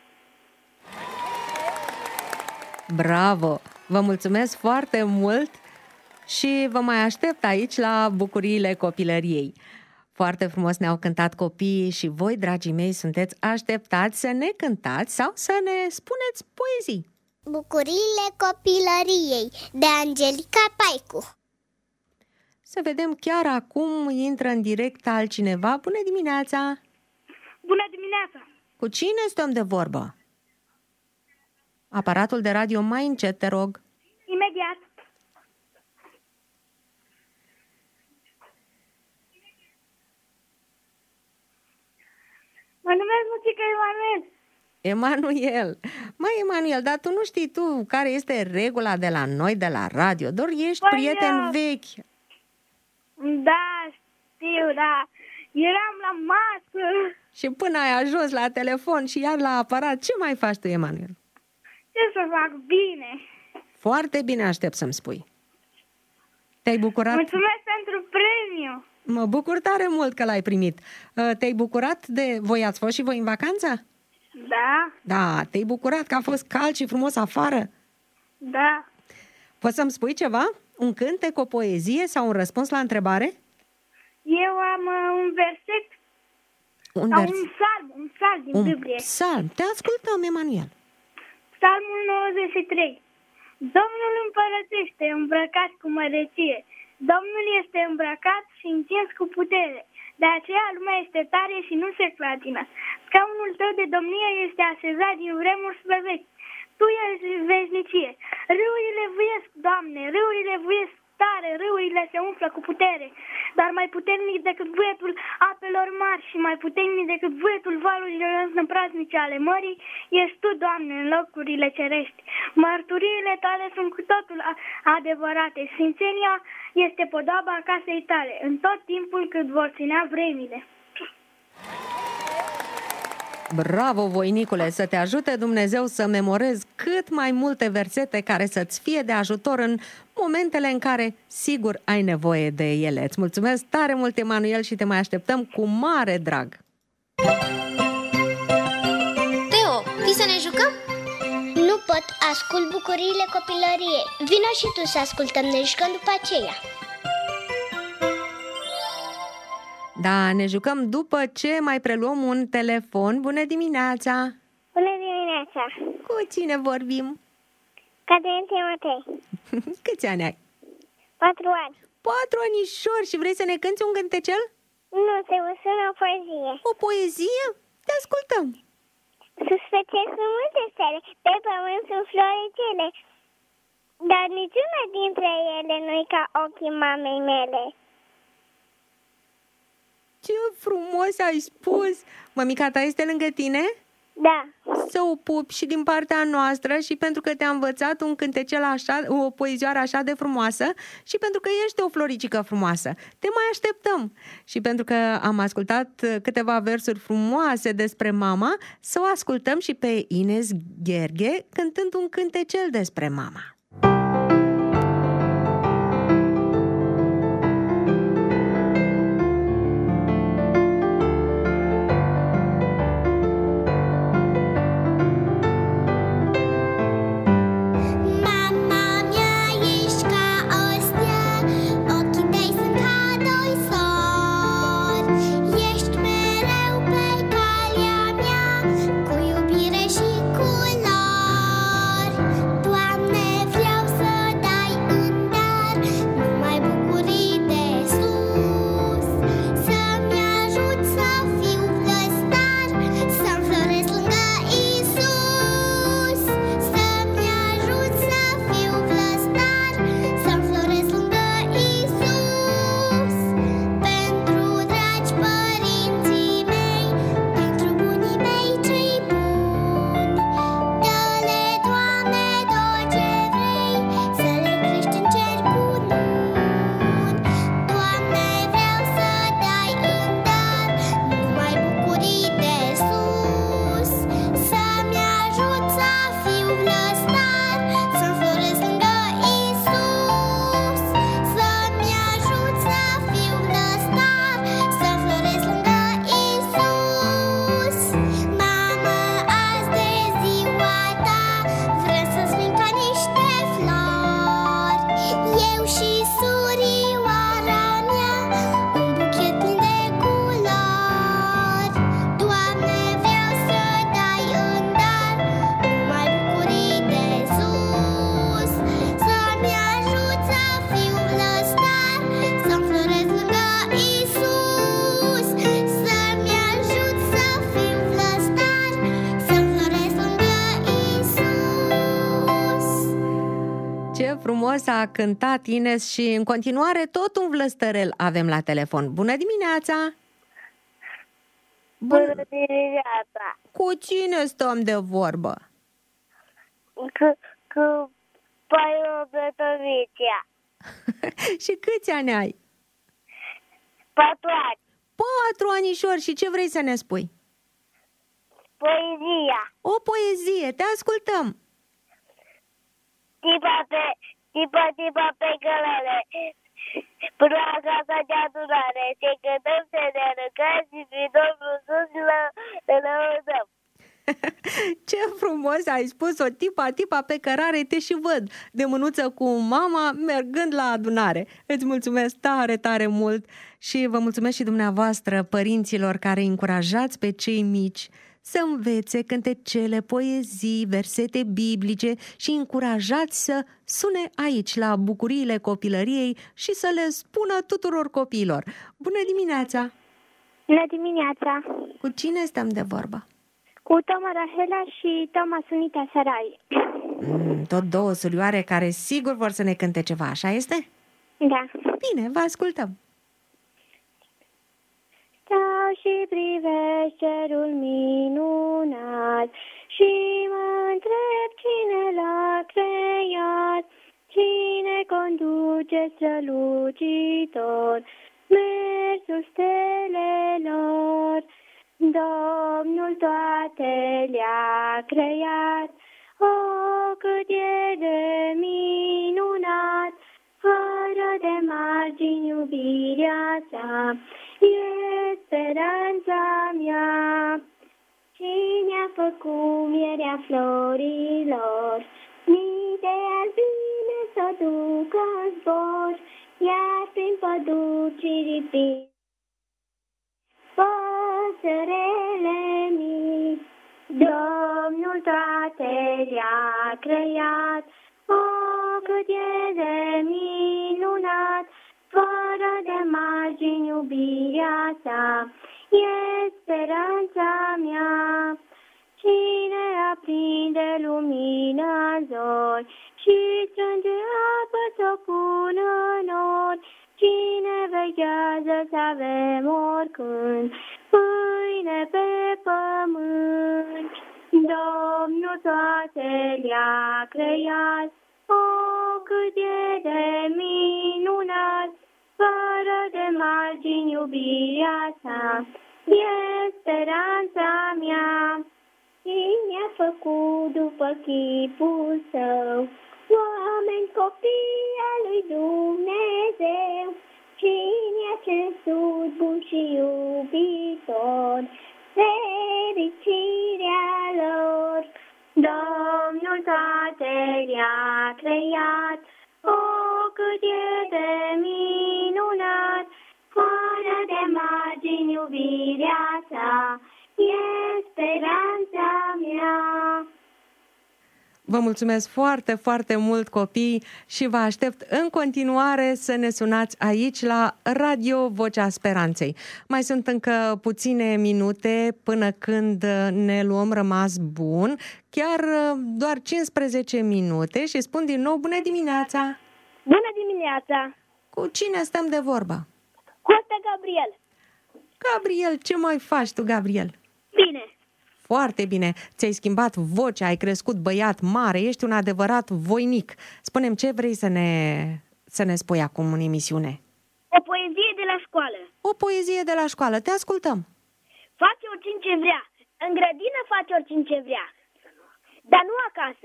Speaker 1: Bravo! Vă mulțumesc foarte mult și vă mai aștept aici la Bucuriile Copilăriei. Foarte frumos ne-au cântat copiii și voi, dragii mei, sunteți așteptați să ne cântați sau să ne spuneți poezii.
Speaker 6: Bucuriile Copilăriei de Angelica Paicu.
Speaker 1: Să vedem, chiar acum intră în direct altcineva. Bună dimineața!
Speaker 5: Bună dimineața!
Speaker 1: Cu cine stăm de vorbă? Aparatul de radio mai încet, te rog.
Speaker 5: Imediat. Mă numesc Muțica Emanuel.
Speaker 1: Emanuel. Măi, Emanuel, dar tu nu știi tu care este regula de la noi, de la radio? Doar ești prieten vechi.
Speaker 5: Da, știu, da. Eram la masă.
Speaker 1: Și până ai ajuns la telefon și iar la aparat, ce mai faci tu, Emanuel?
Speaker 5: Ce să fac? Bine.
Speaker 1: Foarte bine, aștept să-mi spui. Te-ai bucurat?
Speaker 5: Mulțumesc pentru premiu.
Speaker 1: Mă bucur tare mult că l-ai primit. Te-ai bucurat de... Voi ați fost și voi în vacanță?
Speaker 5: Da.
Speaker 1: Da, te-ai bucurat că a fost cald și frumos afară?
Speaker 5: Da.
Speaker 1: Poți să-mi spui ceva? Un cântec, o poezie sau un răspuns la întrebare?
Speaker 5: Eu am un verset
Speaker 1: Un
Speaker 5: psalm din Biblie.
Speaker 1: Psalm. Te ascultăm, Emanuel.
Speaker 5: Psalmul 93. Domnul împărățește, îmbrăcat cu măreție. Domnul este îmbrăcat și întins cu putere. De aceea lumea este tare și nu se clatină. Scaunul tău de domnie este așezat din vremuri spre vechi. Tu ești veșnicie. Râurile vâiesc, Doamne, râurile vâiesc tare, râurile se umflă cu putere. Dar mai puternic decât vuietul apelor mari și mai puternic decât vuietul valurilor înăpraznice ale mării, ești Tu, Doamne, în locurile cerești. Mărturiile Tale sunt cu totul adevărate. Sfințenia este podoaba casei Tale, în tot timpul cât vor ținea vremile.
Speaker 1: Bravo, voinicule, să te ajute Dumnezeu să memorezi cât mai multe versete care să-ți fie de ajutor în momentele în care, sigur, ai nevoie de ele. Îți mulțumesc tare mult, Emanuel, și te mai așteptăm cu mare drag.
Speaker 6: Teo, vii să ne jucăm? Nu pot, ascult Bucuriile Copilăriei. Vino și tu să ascultăm, ne jucăm după aceea.
Speaker 1: Da, ne jucăm după ce mai preluăm un telefon. Bună dimineața!
Speaker 5: Bună dimineața!
Speaker 1: Cu cine vorbim?
Speaker 5: Cadenție Matei.
Speaker 1: Câți ani ai?
Speaker 5: 4 ani.
Speaker 1: 4 anișori și vrei să ne cânti un cântecel?
Speaker 5: Nu, se sună o poezie.
Speaker 1: O poezie? Te ascultăm!
Speaker 5: Sus pe cer sunt multe stele, pe pământ sunt floricele, dar niciuna dintre ele nu-i ca ochii mamei mele.
Speaker 1: Ce frumos ai spus! Mămica ta este lângă tine?
Speaker 5: Da.
Speaker 1: Să o pup și din partea noastră și pentru că te-a învățat un cântecel așa, o poezioară așa de frumoasă și pentru că ești o floricică frumoasă. Te mai așteptăm. Și pentru că am ascultat câteva versuri frumoase despre mama, să o ascultăm și pe Ines Gherghe cântând un cântecel despre mama.
Speaker 6: Cu iubire și culori, Doamne,
Speaker 1: frumos a cântat Ines și în continuare tot un vlăstărel avem la telefon. Bună dimineața!
Speaker 5: Bună dimineața!
Speaker 1: Cu cine stăm de vorbă?
Speaker 5: Cu Paiul Bătovicia.
Speaker 1: Și câți ani ai?
Speaker 5: 4 ani.
Speaker 1: 4 anișori. Și ce vrei să ne spui?
Speaker 5: Poezia.
Speaker 1: O poezie, te ascultăm.
Speaker 5: Tipa pe călare, până acasă de adunare, se cântăm, se ne arăcăm și prin Domnul sus le lăudăm.
Speaker 1: Ce frumos ai spus, o tipa pe cărare, te și văd de mânuță cu mama mergând la adunare. Îți mulțumesc tare, tare mult și vă mulțumesc și dumneavoastră, părinților care încurajați pe cei mici să învețe cântecele, poezii, versete biblice și încurajați să sune aici la bucuriile copilăriei și să le spună tuturor copiilor. Bună dimineața!
Speaker 5: Bună dimineața!
Speaker 1: Cu cine stăm de vorbă?
Speaker 5: Cu Toma Rahela și Toma Sunita Sarai.
Speaker 1: Tot două surioare care sigur vor să ne cânte ceva, așa este?
Speaker 5: Da.
Speaker 1: Bine, vă ascultăm!
Speaker 5: Stau și privesc cerul minunat și mă întreb cine l-a creat, cine conduce strălucitor mersul stelelor. Domnul toate le-a creat, o, cât e de minunat, fără de margini iubirea sa, e speranța mea. Cine a făcut mierea florilor, mii de albine să ducă în zbor, iar prin păduri ciripi păsărele mici. Domnul toate le-a creat, o, cât e de minunat, fără de margini iubirea sa, e speranța mea. Cine aprinde lumină în zori și strânge apă să o pună în ori, cine veghează să avem oricând pâine pe pământ. Domnul toate le-a creat, o, cât e de minunat, fără de margini iubirea sa, e speranța mea. Cine a făcut după chipul său oameni copii al lui Dumnezeu, cine a crescut bun și iubitor, fericirea lor. Domnul toate le-a creat, o, cât e de minunat, fără de margini iubirea sa, e speranța mea.
Speaker 1: Vă mulțumesc foarte, foarte mult, copii, și vă aștept în continuare să ne sunați aici la Radio Vocea Speranței. Mai sunt încă puține minute până când ne luăm rămas bun, chiar doar 15 minute și spun din nou bună dimineața!
Speaker 5: Bună dimineața!
Speaker 1: Cu cine stăm de vorbă?
Speaker 5: Costa Gabriel.
Speaker 1: Gabriel, ce mai faci tu, Gabriel?
Speaker 5: Bine.
Speaker 1: Foarte bine, ți-ai schimbat vocea, ai crescut băiat mare, ești un adevărat voinic. Spune-mi, ce vrei să ne spui acum în emisiune?
Speaker 5: O poezie de la școală.
Speaker 1: O poezie de la școală, te ascultăm.
Speaker 5: Face oricine ce vrea, în grădină face oricine ce vrea, dar nu acasă.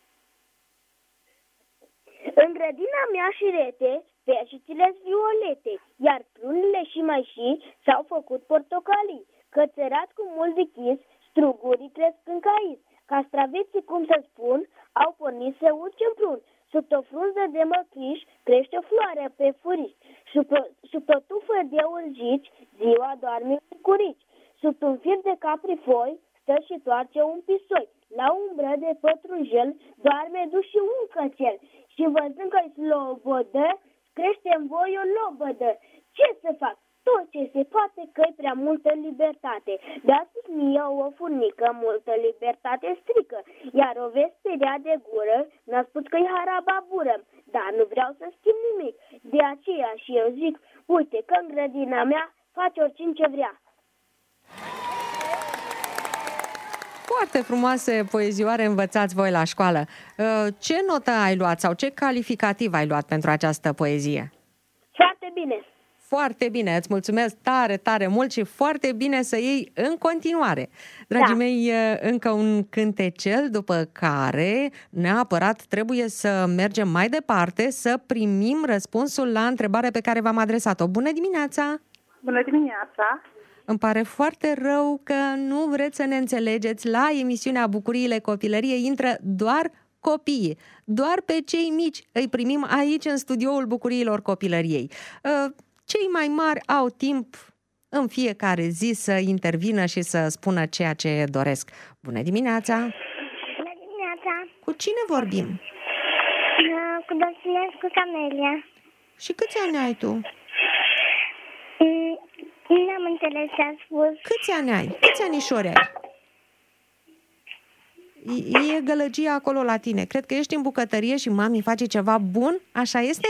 Speaker 5: În grădina mea și rete, peștile-s violete, iar prunile și maișii s-au făcut portocalii. Cățărați cu mult dichis, strugurii cresc în cais. Castraveții, cum să spun, au pornit să urce în prun. Sub o frunză de măcriș crește floarea pe furiș. Sub o tufă de urgici, ziua doarme curici. Sub un fir de caprifoi stă și toarce un pisoi. La umbră de pătrunjel doarme duși un cățel. Și văzând că-i slobodă, crește în voi o lobădă. Ce să fac? Tot ce se poate, că-i prea multă libertate. De-a spus mie o furnică, multă libertate strică. Iar o vesperea de gură mi-a spus că-i harababură. dar nu vreau să schimb nimic. De aceea și eu zic, uite că în grădina mea face oricine ce vrea.
Speaker 1: Foarte frumoase poezioare învățați voi la școală. Ce notă ai luat sau ce calificativ ai luat pentru această poezie?
Speaker 5: Foarte bine.
Speaker 1: Foarte bine, îți mulțumesc tare, tare mult și foarte bine să iei în continuare. Dragii mei, încă un cântecel, după care neapărat trebuie să mergem mai departe, să primim răspunsul la întrebarea pe care v-am adresat-o. Bună dimineața!
Speaker 7: Bună dimineața!
Speaker 1: Îmi pare foarte rău că nu vreți să ne înțelegeți. La emisiunea Bucuriile Copilăriei intră doar copiii. Doar pe cei mici îi primim aici în studioul Bucuriilor Copilăriei. Cei mai mari au timp în fiecare zi să intervină și să spună ceea ce doresc. Bună dimineața!
Speaker 5: Bună dimineața!
Speaker 1: Cu cine vorbim?
Speaker 5: Cu Dulcinescu Camelia.
Speaker 1: Și câți ani ai tu?
Speaker 5: Nu am înțeles ce a spus.
Speaker 1: Câți ani ai? Câți anișori ai? E gălăgia acolo la tine. Cred că ești în bucătărie și mami face ceva bun? Așa este?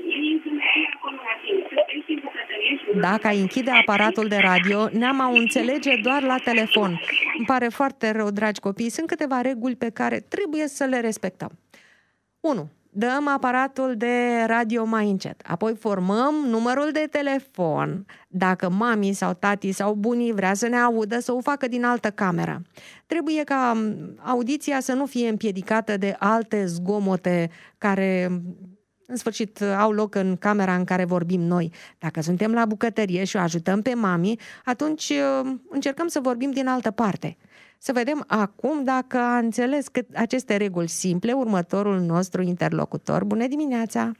Speaker 1: Dacă ai închide aparatul de radio, ne-am înțelege doar la telefon. Îmi pare foarte rău, dragi copii. Sunt câteva reguli pe care trebuie să le respectăm. 1. Dăm aparatul de radio mai încet. Apoi formăm numărul de telefon. Dacă mami sau tati sau bunii vrea să ne audă, să o facă din altă cameră. Trebuie ca audiția să nu fie împiedicată de alte zgomote care, în sfârșit, au loc în camera în care vorbim noi. Dacă suntem la bucătărie și o ajutăm pe mami, atunci încercăm să vorbim din altă parte. Să vedem acum dacă a înțeles aceste reguli simple următorul nostru interlocutor. Bună dimineața!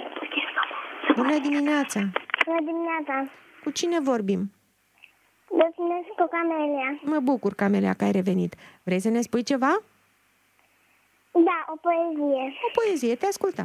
Speaker 1: Bună dimineața!
Speaker 5: Bună dimineața!
Speaker 1: Cu cine vorbim?
Speaker 5: Dulcinescu Camelia.
Speaker 1: Mă bucur, Camelia, că ai revenit. Vrei să ne spui ceva?
Speaker 5: Da, o poezie.
Speaker 1: O poezie, te ascultăm.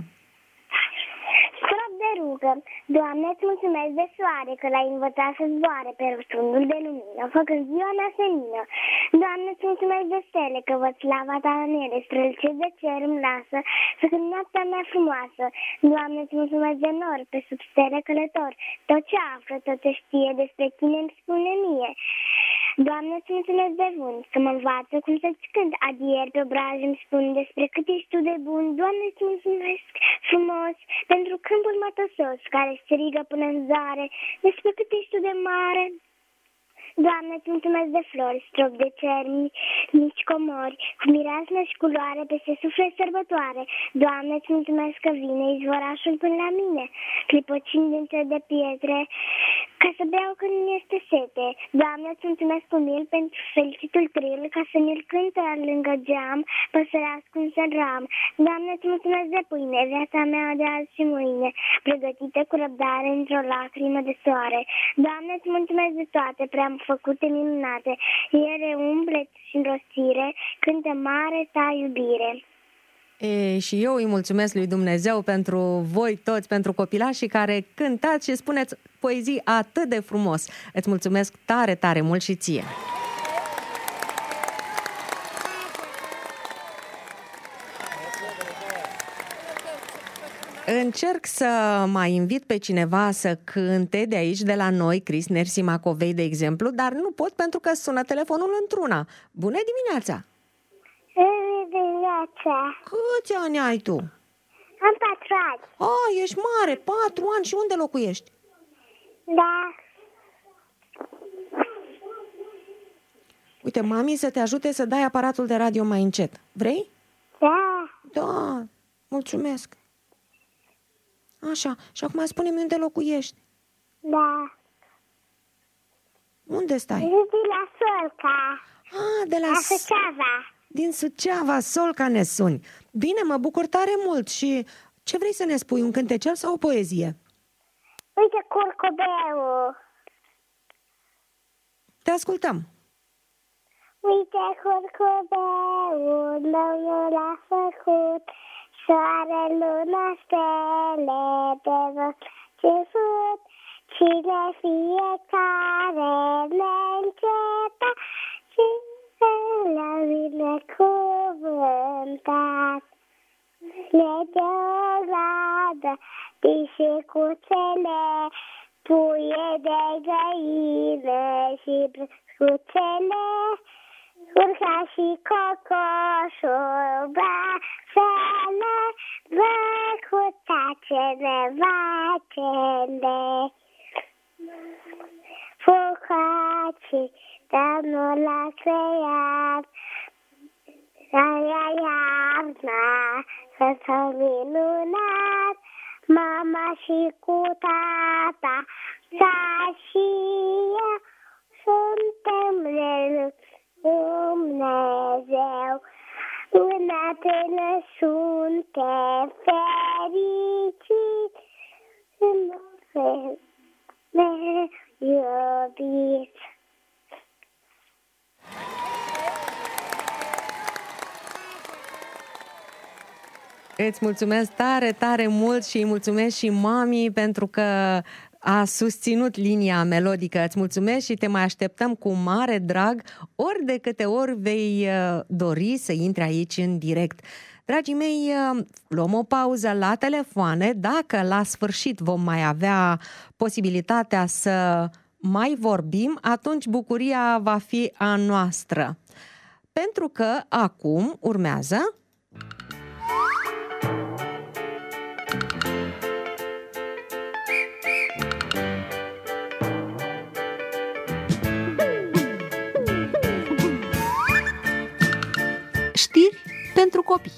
Speaker 5: Strop de rugă. Doamne, îți mulțumesc de soare că l-ai învățat să zboare pe rustundul de lumină, făcând ziua mea senină. Doamne, îți mulțumesc de stele că văd slava ta în ele, strălucesc de cer îmi lasă, făcând noaptea mea frumoasă. Doamne, îți mulțumesc de nor, pe sub stele călător, tot ce află, tot ce știe despre tine îmi spune mie. Doamne, îți mulțumesc de vânt, că mă învață cum să-ți cânt, adier pe obraj îmi spun despre cât ești tu de bun. Doamne, îți mulțumesc frumos pentru câmpul mătăsos care strigă până în zare, despre cât ești tu de mare. Doamne, îți mulțumesc de flori, strop de cer, mici comori, cu mireasmă și culoare, peste suflet sărbătoare. Doamne, îți mulțumesc că vine izvorașul până la mine, clipocind dintre de pietre, ca să beau când mi este sete. Doamne, îți mulțumesc umil pentru fericitul tril, ca să mi-l cântă lângă geam, păsărea ascunsă în ram. Doamne, îți mulțumesc de pâine, viața mea de azi și mâine, pregătită cu răbdare într-o lacrimă de soare. Doamne, îți mulțumesc de toate prea făcute minunate, ele umblet și înrostire, cântă mare ta iubire.
Speaker 1: Și eu îi mulțumesc lui Dumnezeu pentru voi toți, pentru copilașii care cântați și spuneți poezii atât de frumos. Îți mulțumesc tare, tare mult și ție! Încerc să mai invit pe cineva să cânte de aici, de la noi, Cris Nersi Macovei, de exemplu, dar nu pot pentru că sună telefonul într-una. Bună dimineața!
Speaker 5: Bună dimineața!
Speaker 1: Câți ani ai tu?
Speaker 5: Am 4 ani.
Speaker 1: Ești mare, 4 ani. Și unde locuiești?
Speaker 5: Da.
Speaker 1: Uite, mami să te ajute să dai aparatul de radio mai încet. Vrei?
Speaker 5: Da.
Speaker 1: Da, mulțumesc. Așa, și acum spune-mi unde locuiești.
Speaker 5: Da.
Speaker 1: Unde stai?
Speaker 5: De la Solca.
Speaker 1: De la
Speaker 5: Suceava.
Speaker 1: Din Suceava, Solca ne suni. Bine, mă bucur tare mult. Și ce vrei să ne spui, un cântecel sau o poezie?
Speaker 5: Uite curcubeul.
Speaker 1: Te ascultăm.
Speaker 5: Uite curcubeul, Domnul a făcut, soare, lună, stele, de început. Cine fiecare le înceta și le-a binecuvântat. Le dă la Pisicuțele, puie de găină și bruscuțele, urca și cocoșul, vasele, văcuțacele, vacele. Focacii, Domnul l-a creat, aia iarna, să minunat, mama și cu tata, ca și eu, suntem de Dumnezeu. Până până suntem fericiți, ne iubiți.
Speaker 1: Îți mulțumesc tare, tare mult și îi mulțumesc și mamii pentru că a susținut linia melodică. Îți mulțumesc și te mai așteptăm cu mare drag ori de câte ori vei dori să intri aici în direct. Dragii mei, luăm o pauză la telefoane. Dacă la sfârșit vom mai avea posibilitatea să mai vorbim, atunci bucuria va fi a noastră. Pentru că acum urmează
Speaker 4: știri pentru copii.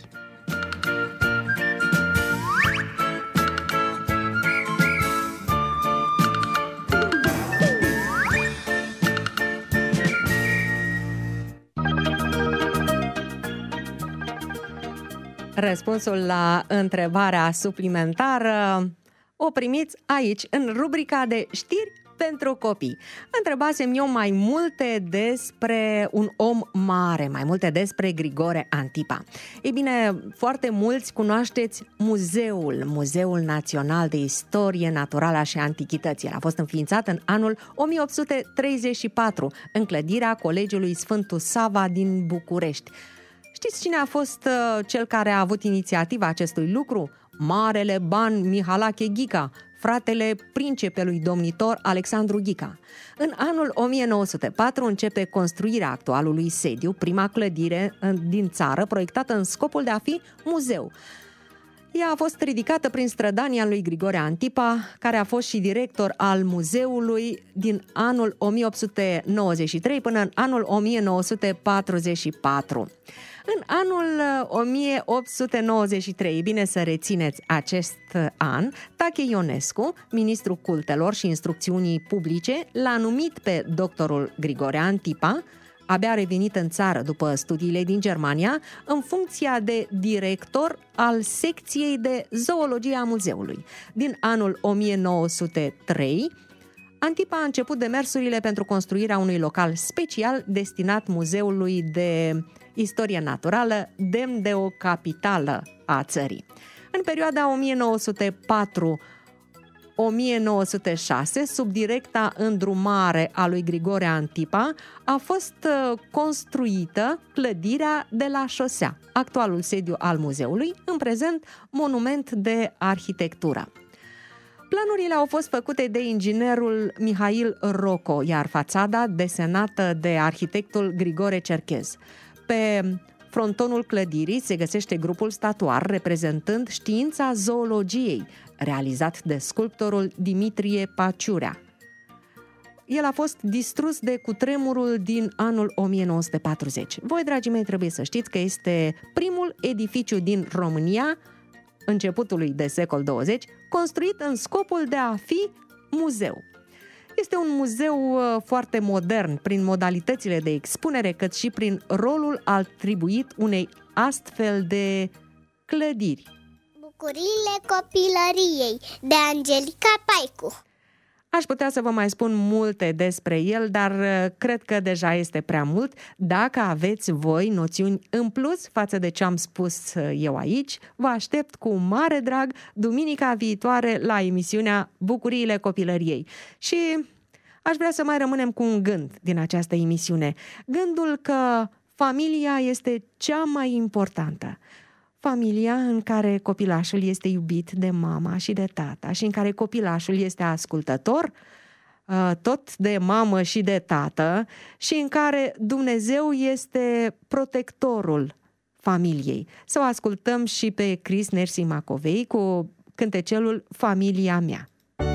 Speaker 1: Răspunsul la întrebarea suplimentară o primiți aici, în rubrica de știri pentru copii. Întrebasem eu mai multe despre un om mare, mai multe despre Grigore Antipa. Ei bine, foarte mulți cunoașteți Muzeul Național de Istorie Naturală și Antichități. El a fost înființat în anul 1834, în clădirea Colegiului Sfântul Sava din București. Știți cine a fost cel care a avut inițiativa acestui lucru? Marele ban Mihalache Ghica, fratele principelui domnitor Alexandru Ghica. În anul 1904 începe construirea actualului sediu, prima clădire din țară proiectată în scopul de a fi muzeu. Ea a fost ridicată prin strădania lui Grigore Antipa, care a fost și director al muzeului din anul 1893 până în anul 1944. În anul 1893, bine să rețineți acest an, Tache Ionescu, ministrul cultelor și instrucțiunii publice, l-a numit pe doctorul Grigore Antipa, abia revenit în țară după studiile din Germania, în funcția de director al secției de zoologie a muzeului. Din anul 1903, Antipa a început demersurile pentru construirea unui local special destinat Muzeului de Istorie Naturală, demn de o capitală a țării. În perioada 1904-1906, sub directa îndrumare a lui Grigore Antipa, a fost construită clădirea de la șosea, actualul sediu al muzeului, în prezent monument de arhitectură. Planurile au fost făcute de inginerul Mihail Roco, iar fațada desenată de arhitectul Grigore Cerchez. Pe frontonul clădirii se găsește grupul statuar reprezentând știința zoologiei, realizat de sculptorul Dimitrie Paciurea. El a fost distrus de cutremurul din anul 1940. Voi, dragii mei, trebuie să știți că este primul edificiu din România, începutului de secol 20, construit în scopul de a fi muzeu. Este un muzeu foarte modern, prin modalitățile de expunere, cât și prin rolul atribuit unei astfel de clădiri.
Speaker 6: Bucuriile copilăriei, de Angelica Paicu.
Speaker 1: Aș putea să vă mai spun multe despre el, dar cred că deja este prea mult. Dacă aveți voi noțiuni în plus față de ce am spus eu aici, vă aștept cu mare drag duminica viitoare la emisiunea Bucuriile copilăriei. Și aș vrea să mai rămânem cu un gând din această emisiune. Gândul că familia este cea mai importantă. Familia în care copilașul este iubit de mama și de tata și în care copilașul este ascultător tot de mamă și de tată și în care Dumnezeu este protectorul familiei. Să o ascultăm și pe Cris Nersi Macovei cu cântecelul Familia mea.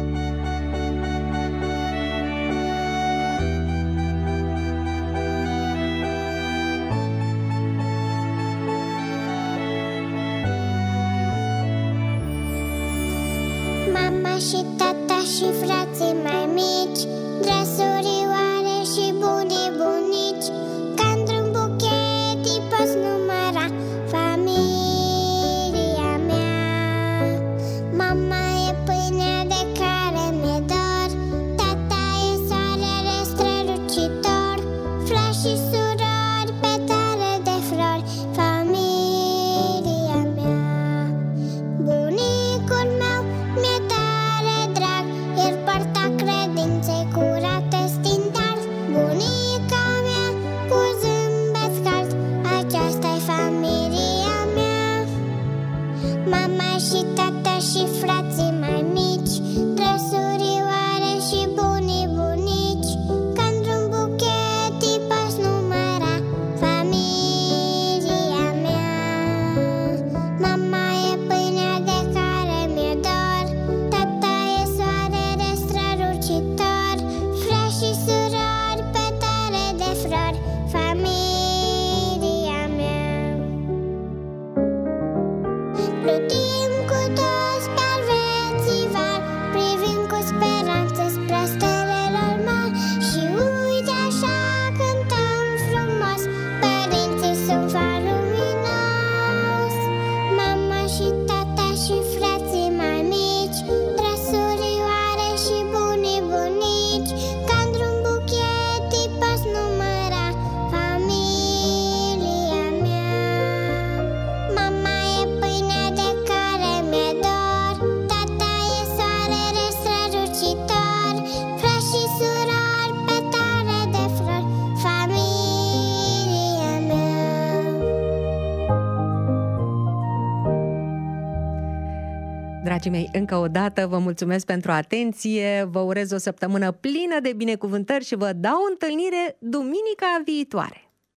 Speaker 6: Mama și tata și frații mai mici, drăsurioare și bunii bunici, ca într-un buchet îi poți număra. Familia mea. Mama e pâinea de care mi-e dor, tata e soarele strălucitor, frați și surori, petale de flori. Familia mea. Bunicul meu mi-e tare drag, el poarta credinței curate stindar. Bunica mea cu zâmbet cald, aceasta-i familia mea. Mama și tata și frații mai mici, drăsurioare și bunii bunici, ca într-un buchet îi poți număra. Familia mea. Mama e pâinea de care mi-e dor, tata e soarele strălucitor, frați și surori, petale de flori. Familia mea. Plutim cu toți pe-al vieții val, privim cu speranță spre stelelor mari și uite așa cântăm frumos, părinții sunt far luminos. Mama și tata și frații mai mici, drăsurioare și bunii bunici, ca într-un buchet îi poți număra. Familia mea. Mama e pâinea de care mi-e dor, tata e soarele strălucitor, frați și surori, petale de flori. Familia mea.
Speaker 1: Dragii mei, încă o dată vă mulțumesc pentru atenție, vă urez o săptămână plină de binecuvântări și vă dau întâlnire duminica viitoare.